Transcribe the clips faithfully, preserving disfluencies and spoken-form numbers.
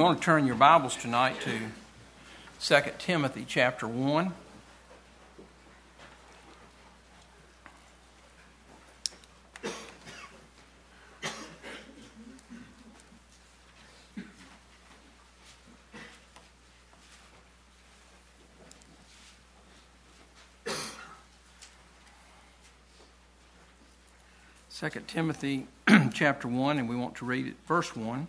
want to turn your Bibles tonight to Second Timothy chapter one. Second Timothy chapter one, and we want to read it, verse one.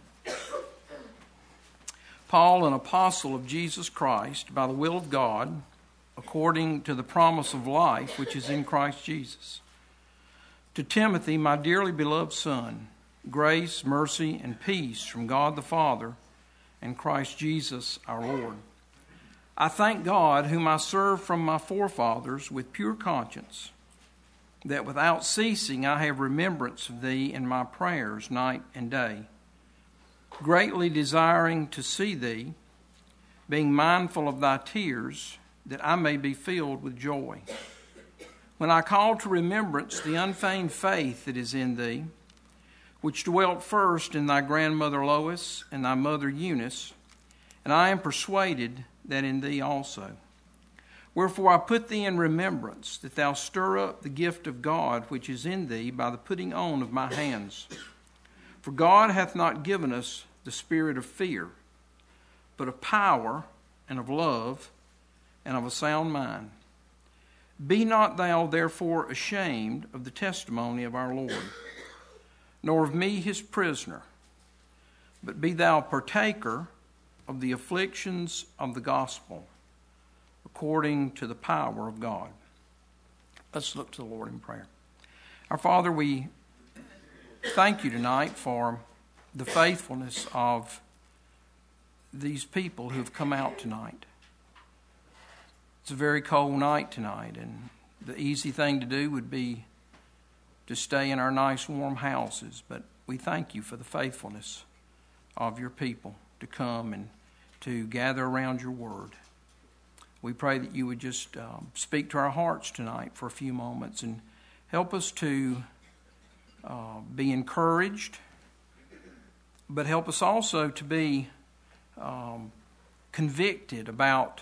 Paul, an apostle of Jesus Christ, by the will of God, according to the promise of life which is in Christ Jesus. To Timothy, my dearly beloved son, grace, mercy, and peace from God the Father and Christ Jesus our Lord. I thank God, whom I serve from my forefathers with pure conscience, that without ceasing I have remembrance of thee in my prayers night and day, greatly desiring to see thee, being mindful of thy tears, that I may be filled with joy. When I call to remembrance the unfeigned faith that is in thee, which dwelt first in thy grandmother Lois and thy mother Eunice, and I am persuaded that in thee also. Wherefore I put thee in remembrance, that thou stir up the gift of God which is in thee by the putting on of my hands. For God hath not given us the spirit of fear, but of power and of love and of a sound mind. Be not thou therefore ashamed of the testimony of our Lord, nor of me his prisoner, but be thou partaker of the afflictions of the gospel, according to the power of God. Let's look to the Lord in prayer. Our Father, we thank you tonight for the faithfulness of these people who have come out tonight. It's a very cold night tonight, and the easy thing to do would be to stay in our nice warm houses, but we thank you for the faithfulness of your people to come and to gather around your word. We pray that you would just um, speak to our hearts tonight for a few moments and help us to uh, be encouraged, but help us also to be um, convicted about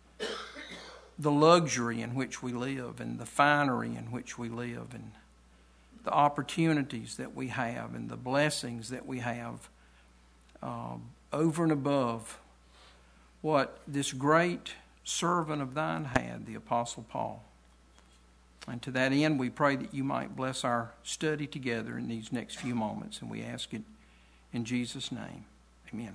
the luxury in which we live and the finery in which we live and the opportunities that we have and the blessings that we have uh, over and above what this great servant of thine had, the Apostle Paul. And to that end, we pray that you might bless our study together in these next few moments, and we ask it in Jesus' name. Amen.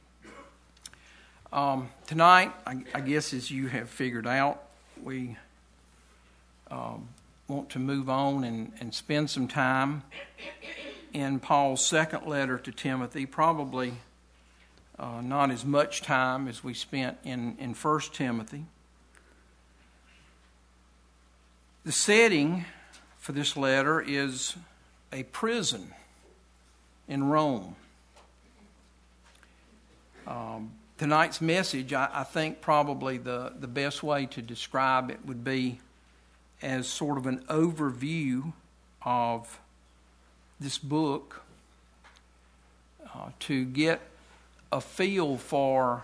Um, tonight, I, I guess as you have figured out, we um, want to move on and, and spend some time in Paul's second letter to Timothy, probably Uh, not as much time as we spent in, in First Timothy. The setting for this letter is a prison in Rome. Um, tonight's message, I, I think probably the, the best way to describe it would be as sort of an overview of this book uh, to get a feel for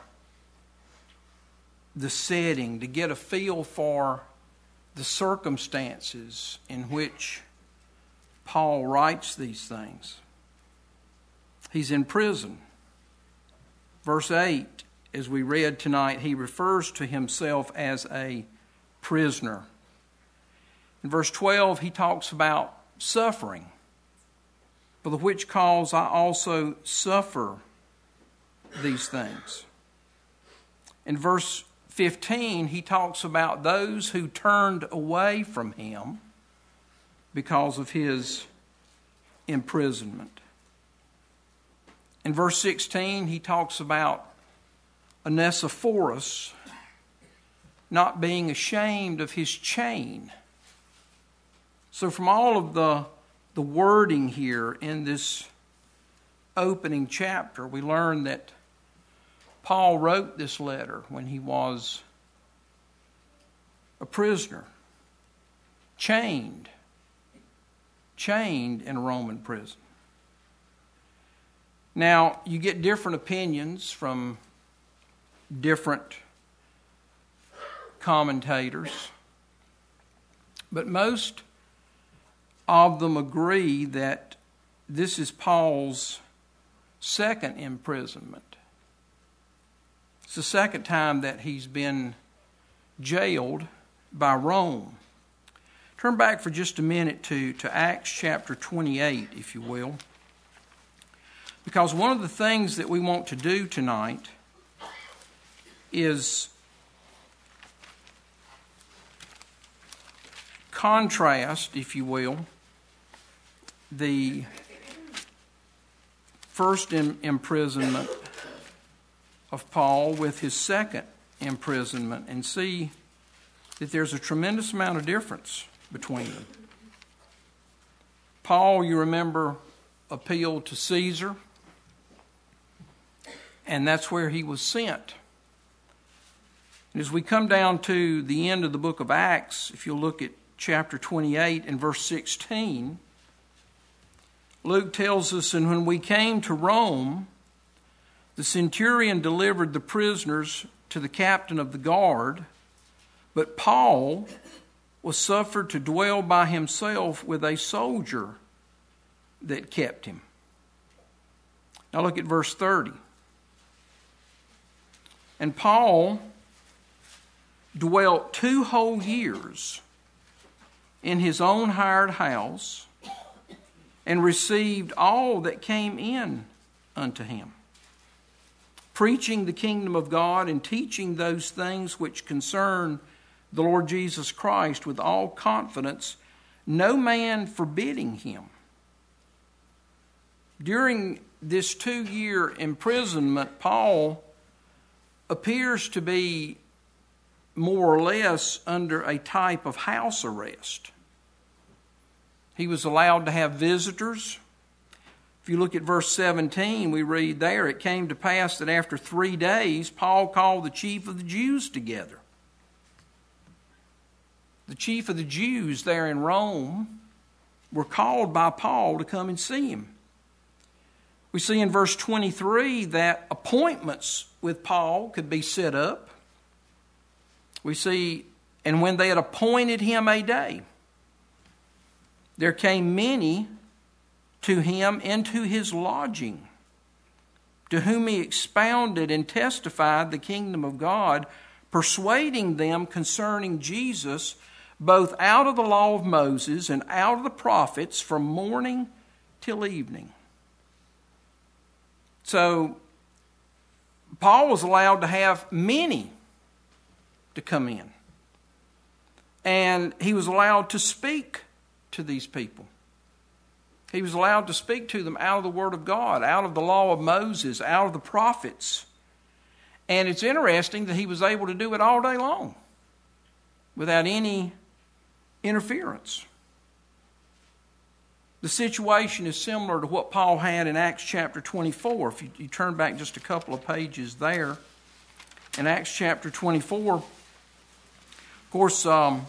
the setting, to get a feel for the circumstances in which Paul writes these things. He's in prison. Verse eight, as we read tonight, he refers to himself as a prisoner. In verse twelve, he talks about suffering. For the which cause I also suffer these things. In verse fifteen, he talks about those who turned away from him because of his imprisonment. In verse sixteen, he talks about Onesiphorus not being ashamed of his chain. So from all of the, the wording here in this opening chapter, we learn that Paul wrote this letter when he was a prisoner, chained, chained in a Roman prison. Now, you get different opinions from different commentators, but most of them agree that this is Paul's second imprisonment. It's the second time that he's been jailed by Rome. Turn back for just a minute to, to Acts chapter twenty-eight, if you will. Because one of the things that we want to do tonight is contrast, if you will, the first imprisonment of Paul with his second imprisonment and see that there's a tremendous amount of difference between them. Paul, you remember, appealed to Caesar, and that's where he was sent. And as we come down to the end of the book of Acts, if you'll look at chapter twenty-eight and verse sixteen, Luke tells us, "And when we came to Rome, the centurion delivered the prisoners to the captain of the guard, but Paul was suffered to dwell by himself with a soldier that kept him." Now look at verse thirty. "And Paul dwelt two whole years in his own hired house, and received all that came in unto him, preaching the kingdom of God and teaching those things which concern the Lord Jesus Christ with all confidence, no man forbidding him." During this two-year imprisonment, Paul appears to be more or less under a type of house arrest. He was allowed to have visitors. If you look at verse seventeen, we read there, "It came to pass that after three days, Paul called the chief of the Jews together." The chief of the Jews there in Rome were called by Paul to come and see him. We see in verse twenty-three that appointments with Paul could be set up. We see, "And when they had appointed him a day, there came many to him into his lodging, to whom he expounded and testified the kingdom of God, persuading them concerning Jesus, both out of the law of Moses and out of the prophets, from morning till evening." So, Paul was allowed to have many to come in. And he was allowed to speak to these people. He was allowed to speak to them out of the Word of God, out of the law of Moses, out of the prophets. And it's interesting that he was able to do it all day long without any interference. The situation is similar to what Paul had in Acts chapter twenty-four. If you, you turn back just a couple of pages there, in Acts chapter twenty-four, of course, um,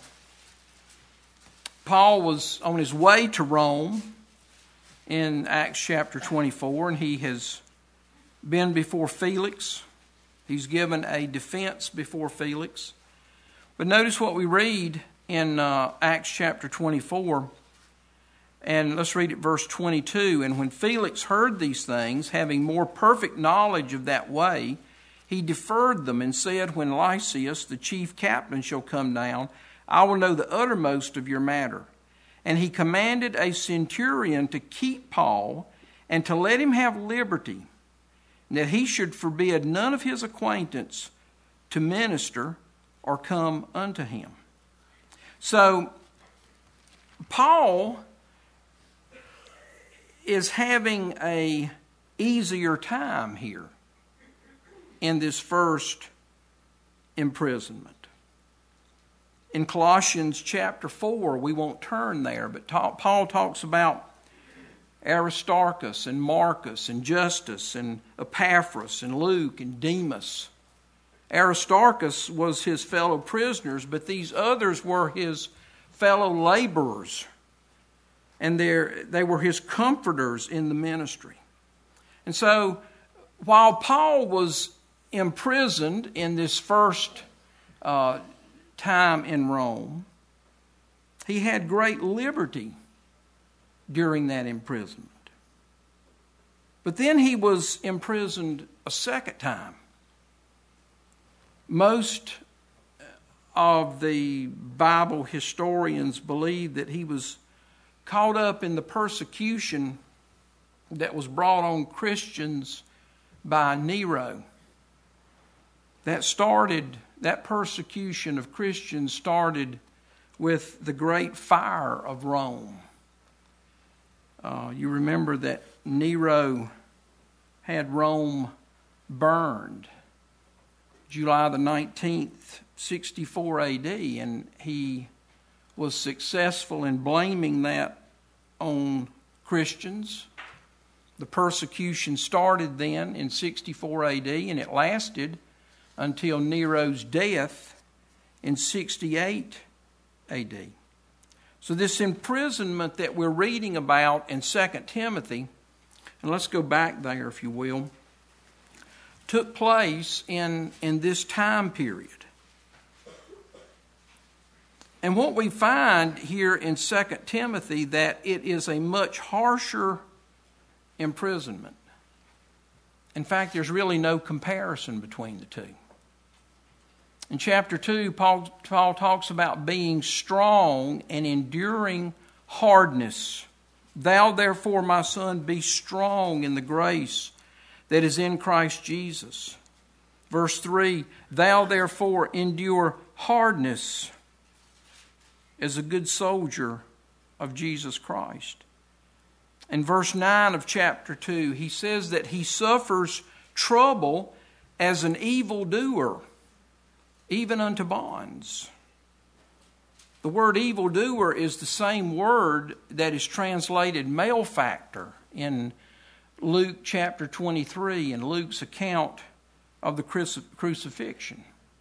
Paul was on his way to Rome in Acts chapter twenty-four, and he has been before Felix. He's given a defense before Felix. But notice what we read in uh, Acts chapter twenty-four. And let's read at verse twenty-two. "And when Felix heard these things, having more perfect knowledge of that way, he deferred them and said, When Lysias, the chief captain, shall come down, I will know the uttermost of your matter. And he commanded a centurion to keep Paul and to let him have liberty, and that he should forbid none of his acquaintance to minister or come unto him." So, Paul is having a easier time here in this first imprisonment. In Colossians chapter four, we won't turn there, but talk, Paul talks about Aristarchus and Marcus and Justus and Epaphras and Luke and Demas. Aristarchus was his fellow prisoners, but these others were his fellow laborers, and they were his comforters in the ministry. And so, while Paul was imprisoned in this first uh, time in Rome, he had great liberty during that imprisonment. But then he was imprisoned a second time. Most of the Bible historians believe that he was caught up in the persecution that was brought on Christians by Nero. That started, that persecution of Christians started with the Great Fire of Rome. Uh, you remember that Nero had Rome burned July the nineteenth, sixty-four A D, and he was successful in blaming that on Christians. The persecution started then in sixty-four A D, and it lasted until Nero's death in sixty-eight A D. So this imprisonment that we're reading about in Second Timothy, and let's go back there if you will, took place in, in this time period. And what we find here in Second Timothy, that it is a much harsher imprisonment. In fact, there's really no comparison between the two. In chapter two, Paul, Paul talks about being strong and enduring hardness. Thou therefore, my son, be strong in the grace that is in Christ Jesus. Verse three, thou therefore endure hardness as a good soldier of Jesus Christ. In verse nine of chapter two, he says that he suffers trouble as an evildoer, even unto bonds. The word evildoer is the same word that is translated malefactor in Luke chapter twenty-three, in Luke's account of the crucifixion.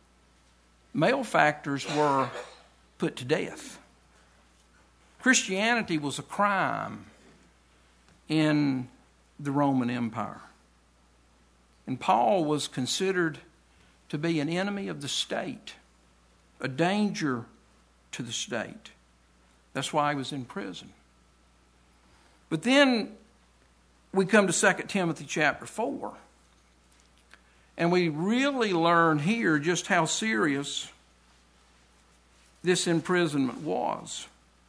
Malefactors were put to death. Christianity was a crime in the Roman Empire. And Paul was considered to be an enemy of the state, a danger to the state. That's why he was in prison. But then we come to Second Timothy chapter four. And we really learn here just how serious this imprisonment was.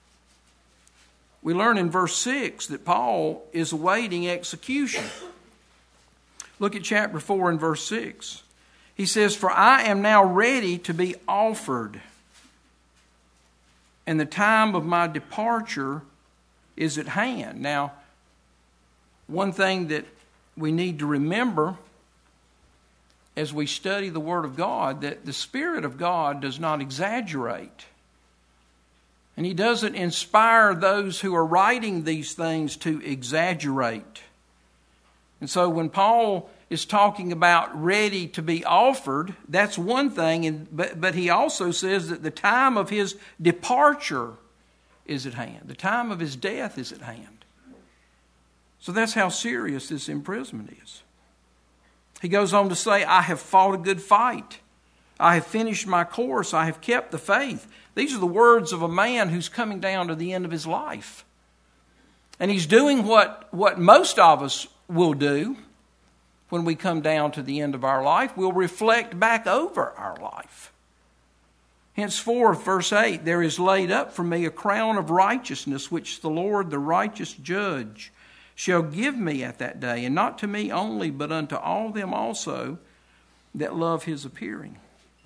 We learn in verse six that Paul is awaiting execution. Look at chapter four and verse six. He says, for I am now ready to be offered, and the time of my departure is at hand. Now, one thing that we need to remember as we study the Word of God, that the Spirit of God does not exaggerate. And He doesn't inspire those who are writing these things to exaggerate. And so when Paul is talking about ready to be offered, that's one thing, and but, but he also says that the time of his departure is at hand. The time of his death is at hand. So that's how serious this imprisonment is. He goes on to say, I have fought a good fight. I have finished my course. I have kept the faith. These are the words of a man who's coming down to the end of his life. And he's doing what, what most of us will do when we come down to the end of our life. We'll reflect back over our life. Henceforth, verse eight, there is laid up for me a crown of righteousness, which the Lord, the righteous judge, shall give me at that day, and not to me only, but unto all them also that love his appearing.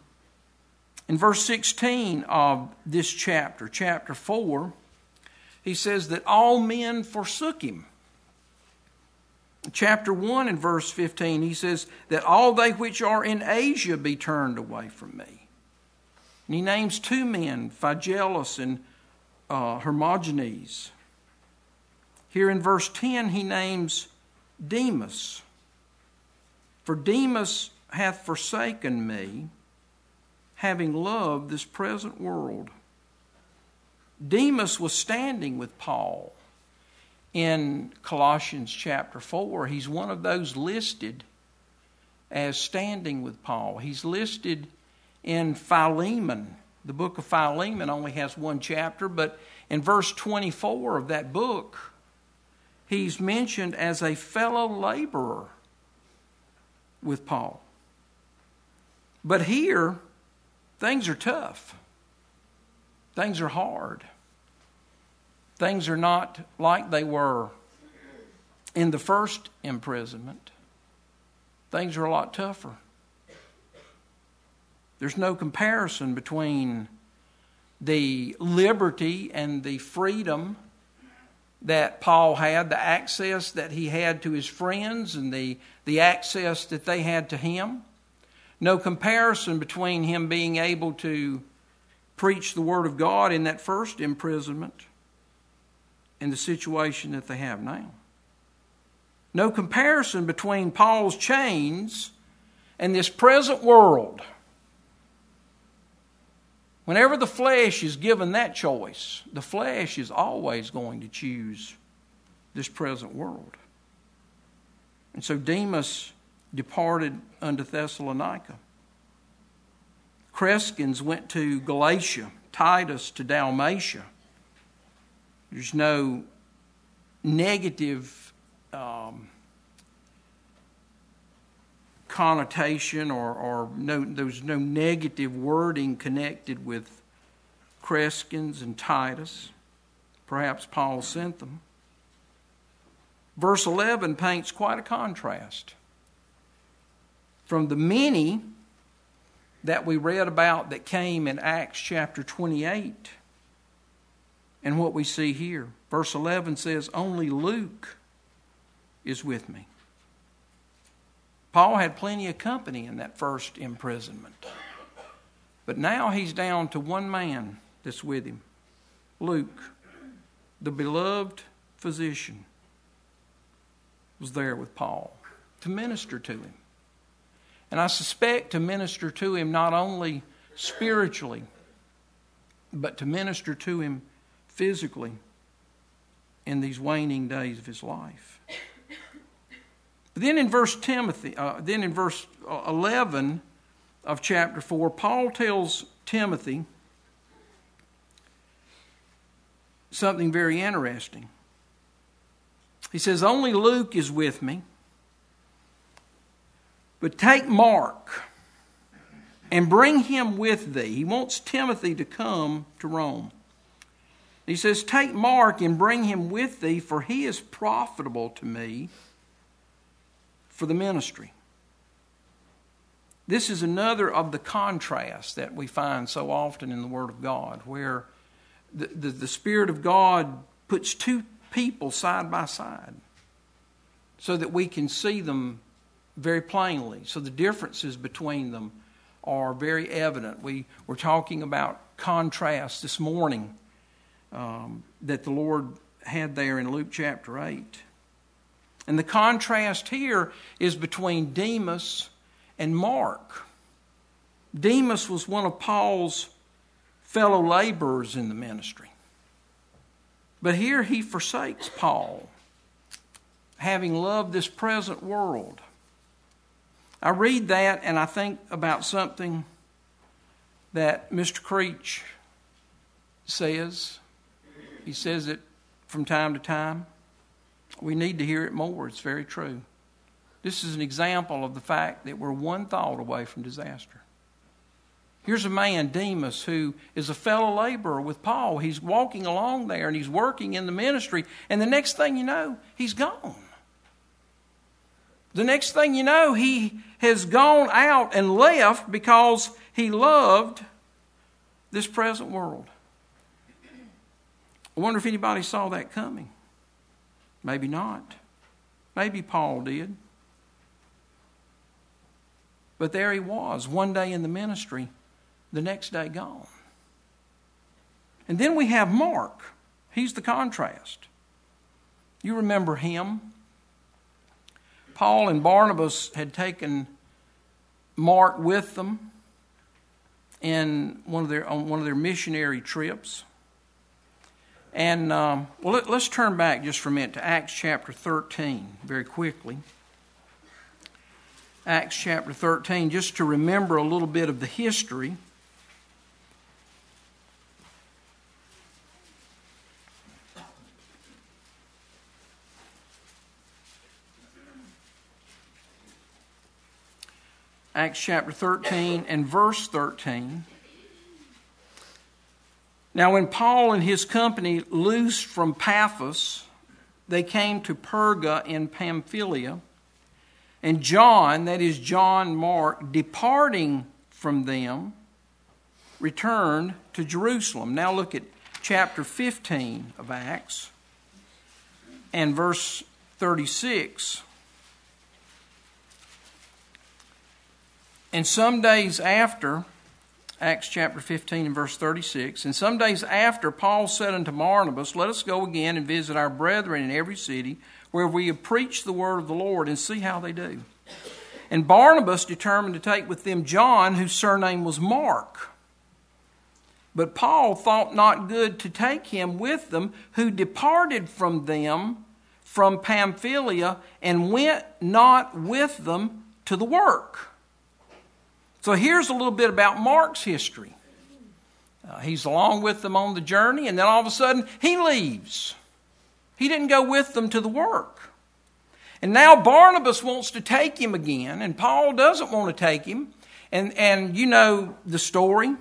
In verse sixteen of this chapter, chapter four, he says that all men forsook him. Chapter one and verse fifteen, he says that all they which are in Asia be turned away from me. And he names two men, Phygellus and uh, Hermogenes. Here in verse ten, he names Demas. For Demas hath forsaken me, having loved this present world. Demas was standing with Paul in Colossians chapter four. He's one of those listed as standing with Paul. He's listed in Philemon. The book of Philemon only has one chapter, but in verse twenty-four of that book, he's mentioned as a fellow laborer with Paul. But here, things are tough. Things are hard. Things are not like they were in the first imprisonment. Things are a lot tougher. There's no comparison between the liberty and the freedom that Paul had, the access that he had to his friends and the, the access that they had to him. No comparison between him being able to preach the Word of God in that first imprisonment and the situation that they have now. No comparison between Paul's chains and this present world. Whenever the flesh is given that choice, the flesh is always going to choose this present world. And so Demas departed unto Thessalonica. Crescens went to Galatia, Titus to Dalmatia. There's no negative um, connotation or, or no, there's no negative wording connected with Crescens and Titus. Perhaps Paul sent them. Verse eleven paints quite a contrast from the many that we read about that came in Acts chapter twenty-eight and what we see here. Verse eleven says, only Luke is with me. Paul had plenty of company in that first imprisonment. But now he's down to one man that's with him. Luke, the beloved physician, was there with Paul to minister to him. And I suspect to minister to him not only spiritually, but to minister to him physically in these waning days of his life. But then in verse Timothy, uh, then in verse eleven of chapter four, Paul tells Timothy something very interesting. He says, only Luke is with me, but take Mark and bring him with thee. He wants Timothy to come to Rome. He says, take Mark and bring him with thee, for he is profitable to me for the ministry. This is another of the contrasts that we find so often in the Word of God, where the, the, the Spirit of God puts two people side by side so that we can see them very plainly. So the differences between them are very evident. We were talking about contrast this morning um, that the Lord had there in Luke chapter eight. And the contrast here is between Demas and Mark. Demas was one of Paul's fellow laborers in the ministry. But here he forsakes Paul, having loved this present world. I read that and I think about something that Mister Creech says. He says it from time to time. We need to hear it more. It's very true. This is an example of the fact that we're one thought away from disaster. Here's a man, Demas, who is a fellow laborer with Paul. He's walking along there and he's working in the ministry. And the next thing you know, he's gone. The next thing you know, he has gone out and left because he loved this present world. I wonder if anybody saw that coming. Maybe not. Maybe Paul did. But there he was, one day in the ministry, the next day gone. And then we have Mark. He's the contrast. You remember him. Paul and Barnabas had taken Mark with them in one of their on one of their missionary trips. And um, well, let, let's turn back just for a minute to Acts chapter thirteen very quickly. Acts chapter thirteen, just to remember a little bit of the history. Acts chapter thirteen and verse thirteen. Now when Paul and his company loosed from Paphos, they came to Perga in Pamphylia. And John, that is John Mark, departing from them, returned to Jerusalem. Now look at chapter fifteen of Acts and verse thirty-six. And some days after, Acts chapter fifteen and verse thirty-six, and some days after, Paul said unto Barnabas, Let us go again and visit our brethren in every city, where we have preached the word of the Lord, and see how they do. And Barnabas determined to take with them John, whose surname was Mark. But Paul thought not good to take him with them, who departed from them from Pamphylia, and went not with them to the work. So here's a little bit about Mark's history. Uh, he's along with them on the journey, and then all of a sudden he leaves. He didn't go with them to the work. And now Barnabas wants to take him again, and Paul doesn't want to take him. And, and you know the story.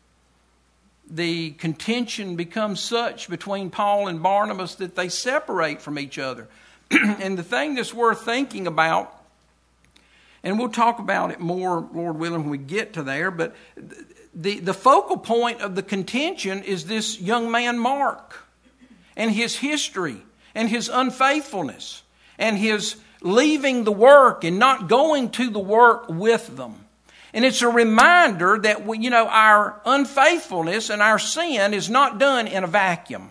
The contention becomes such between Paul and Barnabas that they separate from each other. And the thing that's worth thinking about, and we'll talk about it more, Lord willing, when we get to there. But the, the focal point of the contention is this young man, Mark, and his history, and his unfaithfulness, and his leaving the work and not going to the work with them. And it's a reminder that, we, you know, our unfaithfulness and our sin is not done in a vacuum.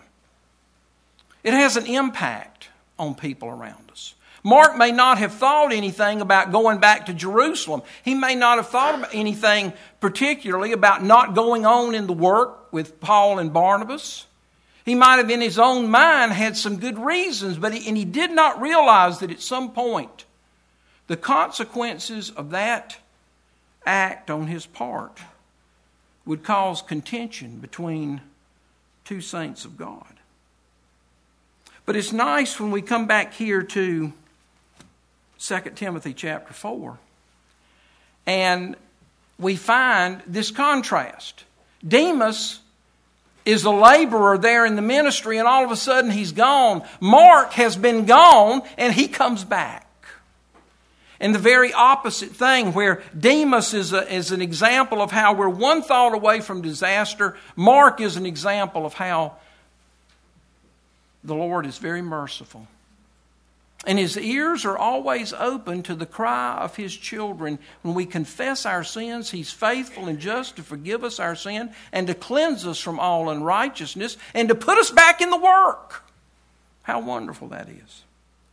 It has an impact on people around us. Mark may not have thought anything about going back to Jerusalem. He may not have thought about anything particularly about not going on in the work with Paul and Barnabas. He might have in his own mind had some good reasons, but he, and he did not realize that at some point the consequences of that act on his part would cause contention between two saints of God. But it's nice when we come back here to Second Timothy chapter four, and we find this contrast. Demas is a laborer there in the ministry, and all of a sudden he's gone. Mark has been gone, and he comes back. And the very opposite thing, where Demas is, a, is an example of how we're one thought away from disaster, Mark is an example of how the Lord is very merciful. And His ears are always open to the cry of His children. When we confess our sins, He's faithful and just to forgive us our sin and to cleanse us from all unrighteousness and to put us back in the work. How wonderful that is.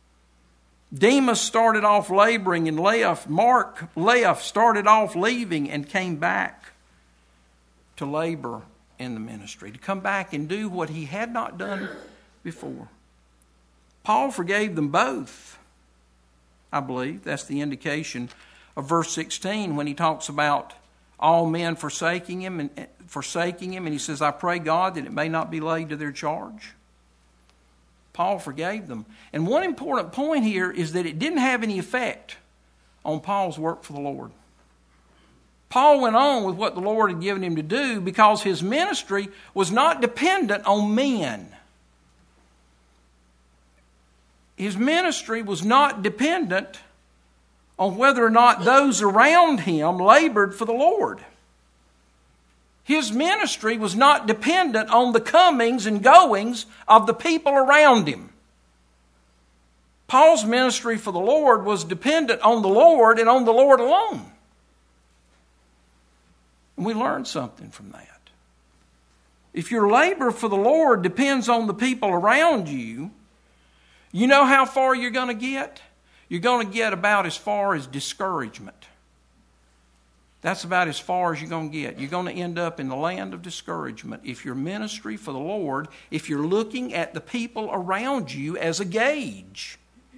Demas started off laboring and left. Mark left, started off leaving and came back to labor in the ministry, to come back and do what he had not done before. Paul forgave them both, I believe. That's the indication of verse sixteen when he talks about all men forsaking him and forsaking him, and he says, I pray God that it may not be laid to their charge. Paul forgave them. And one important point here is that it didn't have any effect on Paul's work for the Lord. Paul went on with what the Lord had given him to do because his ministry was not dependent on men. His ministry was not dependent on whether or not those around him labored for the Lord. His ministry was not dependent on the comings and goings of the people around him. Paul's ministry for the Lord was dependent on the Lord and on the Lord alone. And we learned something from that. If your labor for the Lord depends on the people around you, you know how far you're going to get? You're going to get about as far as discouragement. That's about as far as you're going to get. You're going to end up in the land of discouragement if your ministry for the Lord, if you're looking at the people around you as a gauge.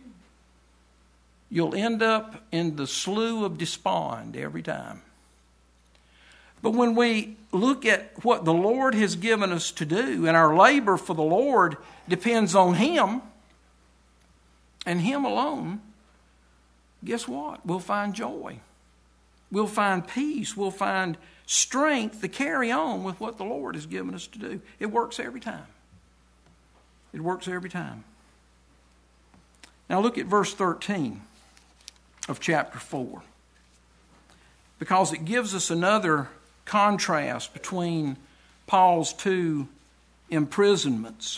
You'll end up in the slough of despond every time. But when we look at what the Lord has given us to do, and our labor for the Lord depends on Him and Him alone, guess what? We'll find joy. We'll find peace. We'll find strength to carry on with what the Lord has given us to do. It works every time. It works every time. Now look at verse thirteen of chapter four. Because it gives us another contrast between Paul's two imprisonments.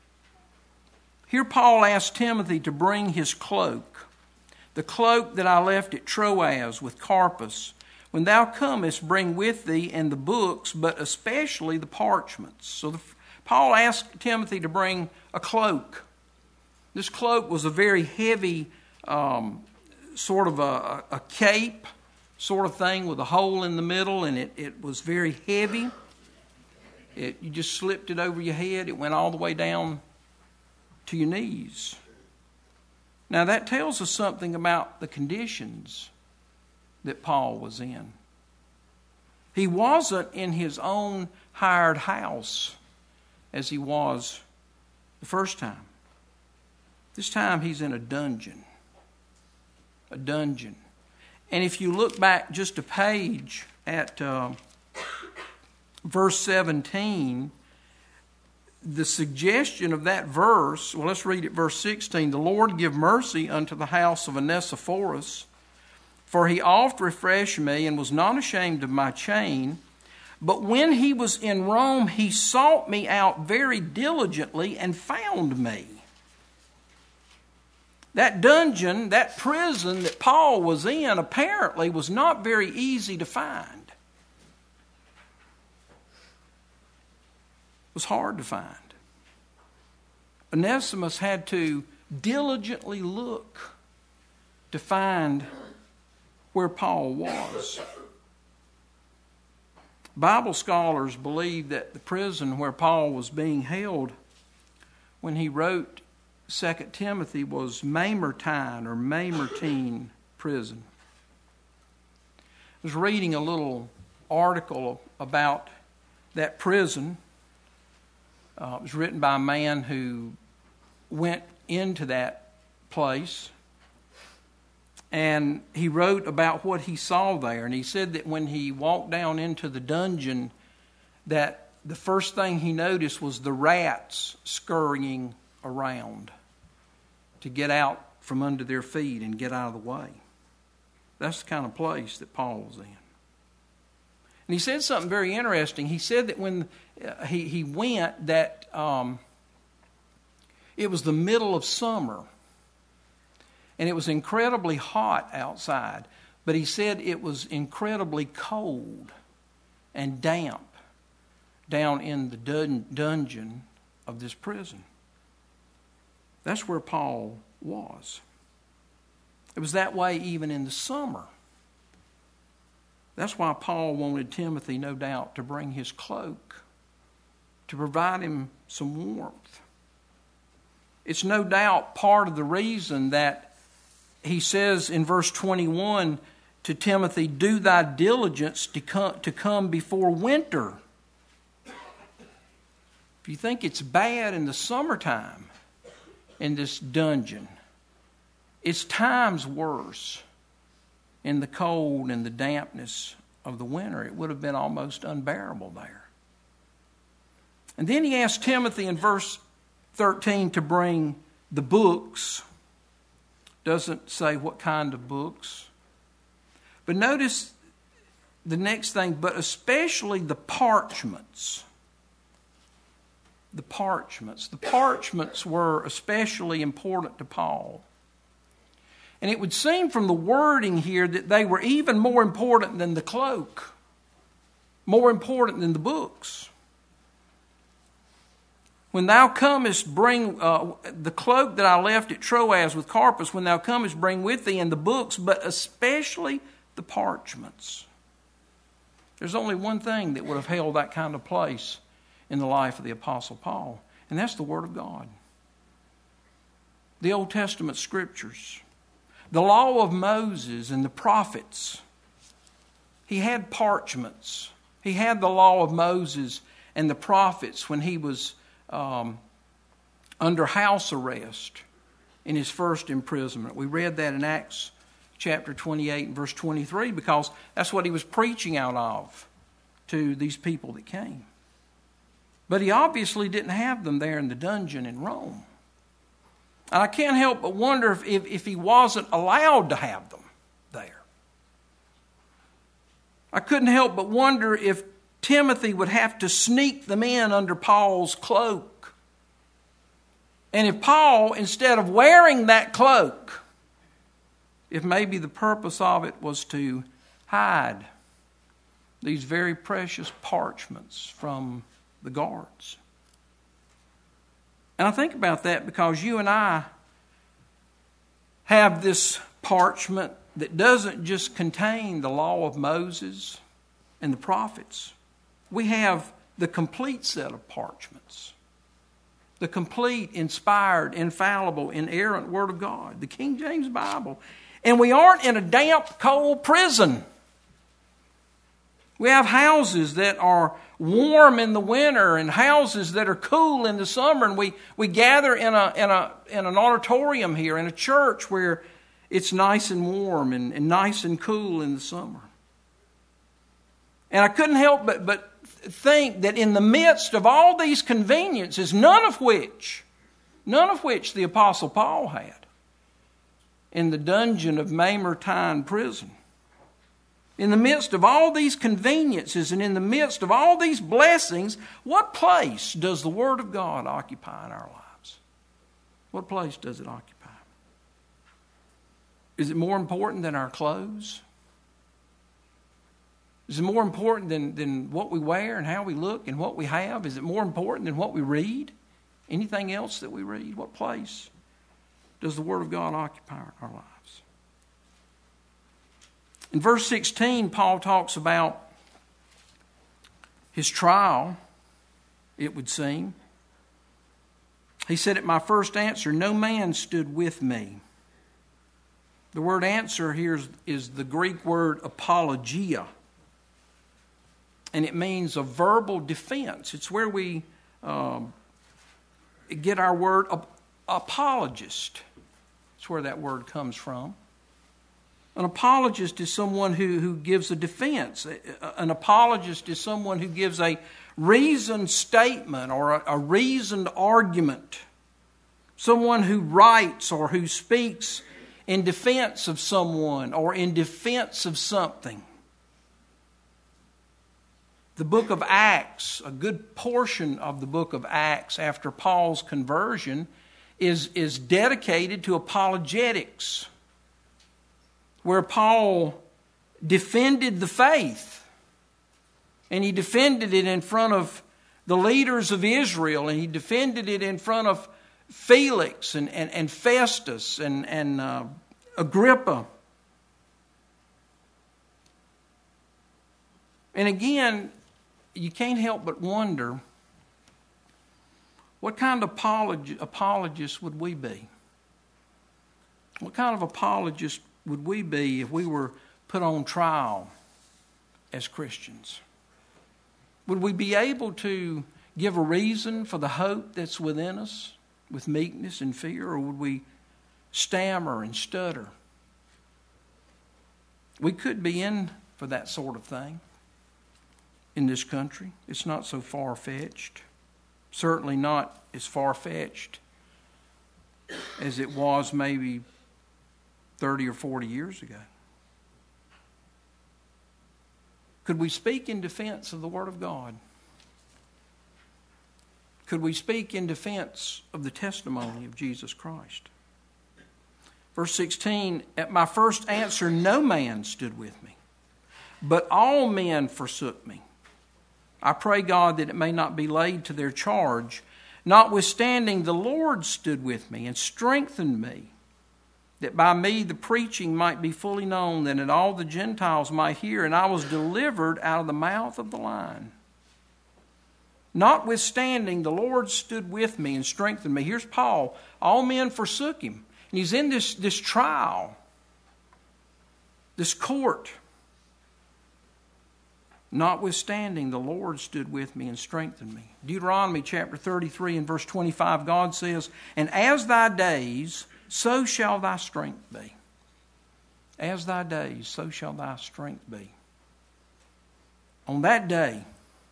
Here Paul asked Timothy to bring his cloak, the cloak that I left at Troas with Carpus. When thou comest, bring with thee and the books, but especially the parchments. So the, Paul asked Timothy to bring a cloak. This cloak was a very heavy, um, sort of a, a cape sort of thing with a hole in the middle, and it, it was very heavy. It, you just slipped it over your head. It went all the way down to your knees. Now that tells us something about the conditions that Paul was in. He wasn't in his own hired house as he was the first time. This time he's in a dungeon. A dungeon. And if you look back just a page at uh, verse seventeen, the suggestion of that verse, well, let's read it, verse sixteen. The Lord give mercy unto the house of Onesiphorus, for he oft refreshed me and was not ashamed of my chain. But when he was in Rome, he sought me out very diligently and found me. That dungeon, that prison that Paul was in, apparently was not very easy to find. It was hard to find. Onesimus had to diligently look to find where Paul was. Bible scholars believe that the prison where Paul was being held when he wrote Second Timothy was Mamertine or Mamertine prison. I was reading a little article about that prison. Uh, it was written by a man who went into that place, and he wrote about what he saw there. And he said that when he walked down into the dungeon, that the first thing he noticed was the rats scurrying around to get out from under their feet and get out of the way. That's the kind of place that Paul was in. And he said something very interesting. He said that when he, he went, that um, it was the middle of summer, and it was incredibly hot outside. But he said it was incredibly cold and damp down in the dun- dungeon of this prison. That's where Paul was. It was that way even in the summer. That's why Paul wanted Timothy, no doubt, to bring his cloak, to provide him some warmth. It's no doubt part of the reason that he says in verse twenty-one to Timothy, do thy diligence to come, to come before winter. If you think it's bad in the summertime, in this dungeon, it's times worse in the cold and the dampness of the winter. It would have been almost unbearable there. And then he asked Timothy in verse thirteen to bring the books. Doesn't say what kind of books. But notice the next thing, but especially the parchments. The parchments. The parchments were especially important to Paul. And it would seem from the wording here that they were even more important than the cloak. More important than the books. When thou comest, bring uh, the cloak that I left at Troas with Carpus. When thou comest, bring with thee and the books, but especially the parchments. There's only one thing that would have held that kind of place in the life of the Apostle Paul, and that's the Word of God. The Old Testament Scriptures. The law of Moses and the prophets. He had parchments. He had the law of Moses and the prophets when he was um, under house arrest in his first imprisonment. We read that in Acts chapter twenty-eight and verse twenty-three because that's what he was preaching out of to these people that came. But he obviously didn't have them there in the dungeon in Rome. And I can't help but wonder if, if, if he wasn't allowed to have them there. I couldn't help but wonder if Timothy would have to sneak them in under Paul's cloak. And if Paul, instead of wearing that cloak, if maybe the purpose of it was to hide these very precious parchments from the guards. And I think about that because you and I have this parchment that doesn't just contain the law of Moses and the prophets. We have the complete set of parchments. The complete, inspired, infallible, inerrant Word of God. The King James Bible. And we aren't in a damp, cold prison. We have houses that are warm in the winter and houses that are cool in the summer. And we, we gather in a in a in an auditorium here, in a church where it's nice and warm and, and nice and cool in the summer. And I couldn't help but, but think that in the midst of all these conveniences, none of which, none of which the Apostle Paul had in the dungeon of Mamertine prison, in the midst of all these conveniences and in the midst of all these blessings, what place does the Word of God occupy in our lives? What place does it occupy? Is it more important than our clothes? Is it more important than, than what we wear and how we look and what we have? Is it more important than what we read? Anything else that we read? What place does the Word of God occupy in our lives? In verse sixteen, Paul talks about his trial, it would seem. He said, at my first answer, no man stood with me. The word answer here is, is the Greek word apologia. And it means a verbal defense. It's where we um, get our word ap- apologist. That's where that word comes from. An apologist is someone who, who gives a defense. An apologist is someone who gives a reasoned statement or a, a reasoned argument. Someone who writes or who speaks in defense of someone or in defense of something. The book of Acts, a good portion of the book of Acts after Paul's conversion is, is dedicated to apologetics, where Paul defended the faith. And he defended it in front of the leaders of Israel. And he defended it in front of Felix and, and, and Festus and, and uh, Agrippa. And again, you can't help but wonder, what kind of apolog- apologists would we be? What kind of apologist would we be if we were put on trial as Christians? Would we be able to give a reason for the hope that's within us with meekness and fear, or would we stammer and stutter? We could be in for that sort of thing in this country. It's not so far-fetched. Certainly not as far-fetched as it was maybe thirty or forty years ago. Could we speak in defense of the Word of God? Could we speak in defense of the testimony of Jesus Christ? Verse sixteen, at my first answer, no man stood with me, but all men forsook me. I pray God that it may not be laid to their charge. Notwithstanding, the Lord stood with me and strengthened me, that by me the preaching might be fully known, that and all the Gentiles might hear, and I was delivered out of the mouth of the lion. Notwithstanding, the Lord stood with me and strengthened me. Here's Paul. All men forsook him. And he's in this, this trial, this court. Notwithstanding, the Lord stood with me and strengthened me. Deuteronomy chapter thirty-three and verse twenty-five, God says, and as thy days, so shall thy strength be. As thy days, so shall thy strength be. On that day,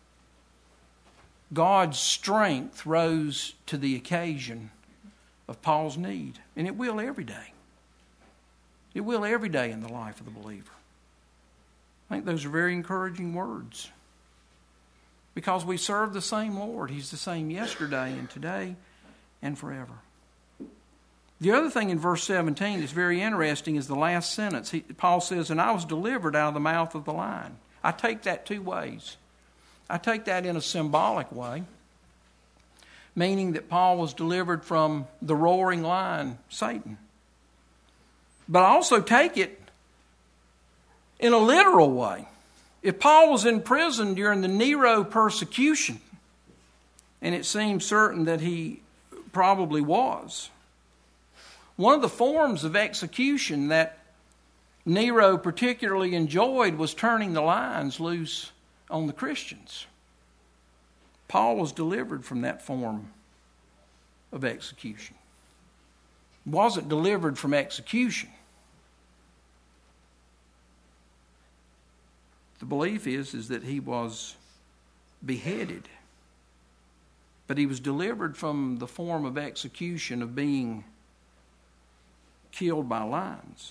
God's strength rose to the occasion of Paul's need. And it will every day. It will every day in the life of the believer. I think those are very encouraging words. Because we serve the same Lord. He's the same yesterday and today and forever. The other thing in verse seventeen that's very interesting is the last sentence. He, Paul says, and I was delivered out of the mouth of the lion. I take that two ways. I take that in a symbolic way, meaning that Paul was delivered from the roaring lion, Satan. But I also take it in a literal way. If Paul was in prison during the Nero persecution, and it seems certain that he probably was, one of the forms of execution that Nero particularly enjoyed was turning the lions loose on the Christians. Paul was delivered from that form of execution. He wasn't delivered from execution. The belief is, is that he was beheaded. But he was delivered from the form of execution of being killed by lions.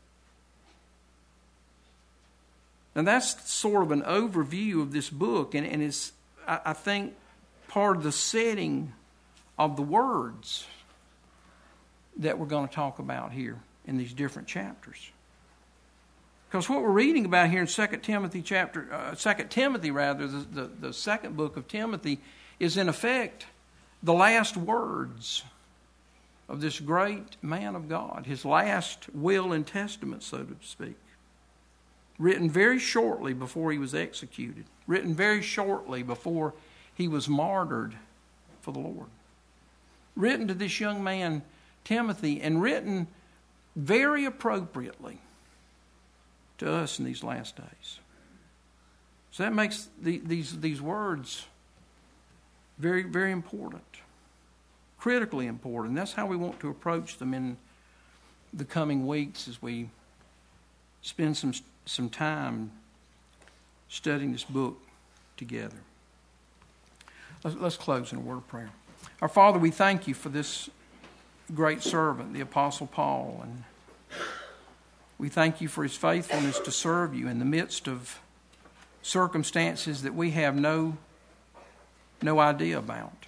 And that's sort of an overview of this book, and, and it's, I, I think, part of the setting of the words that we're going to talk about here in these different chapters. Because what we're reading about here in Second Timothy chapter, uh, Second Timothy rather, the, the, the second book of Timothy, is in effect the last words of this great man of God, his last will and testament, so to speak. Written very shortly before he was executed. Written very shortly before he was martyred for the Lord. Written to this young man, Timothy, and written very appropriately to us in these last days. So that makes the, these, these words very, very important. Critically important. That's how we want to approach them in the coming weeks as we spend some some time studying this book together. Let's, let's close in a word of prayer. Our Father, we thank you for this great servant, the Apostle Paul, and we thank you for his faithfulness to serve you in the midst of circumstances that we have no, no idea about.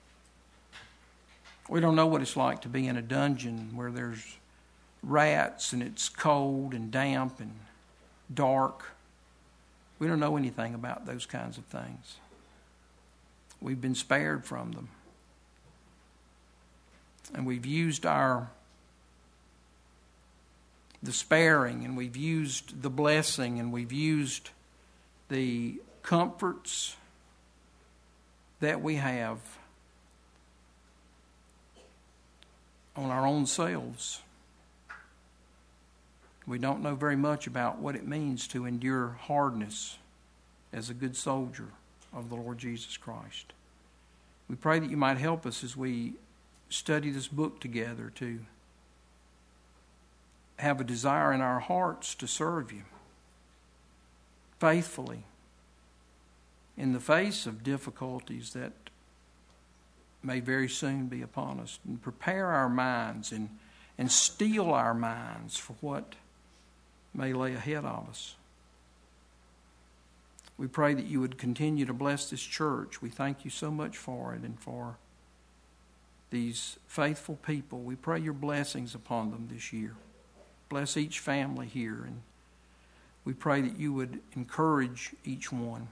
We don't know what it's like to be in a dungeon where there's rats and it's cold and damp and dark. We don't know anything about those kinds of things. We've been spared from them. And we've used our the sparing, and we've used the blessing, and we've used the comforts that we have on our own selves. We don't know very much about what it means to endure hardness as a good soldier of the Lord Jesus Christ. We pray that you might help us as we study this book together to have a desire in our hearts to serve you faithfully in the face of difficulties that may very soon be upon us, and prepare our minds and, and steel our minds for what may lay ahead of us. We pray that you would continue to bless this church. We thank you so much for it and for these faithful people. We pray your blessings upon them this year. Bless each family here, and we pray that you would encourage each one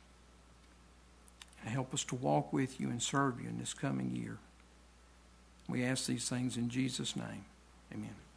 and help us to walk with you and serve you in this coming year. We ask these things in Jesus' name. Amen.